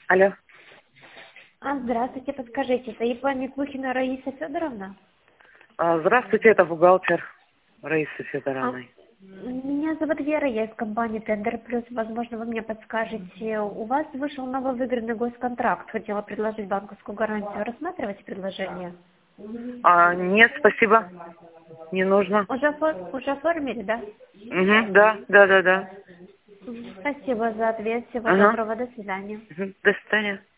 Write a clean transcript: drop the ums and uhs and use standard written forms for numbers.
Алло. Здравствуйте, подскажите, это ИП Миклухина Раиса Федоровна? Здравствуйте, это бухгалтер Раисы Федоровны. Меня зовут Вера, я из компании Тендер Плюс. Возможно, вы мне подскажете. У вас вышел нововыигранный госконтракт. Хотела предложить банковскую гарантию. Рассматриваете предложение? Нет, спасибо. Не нужно. Уже оформили, да? Угу, да. Спасибо за ответ. Всего Ага. доброго. До свидания. До свидания.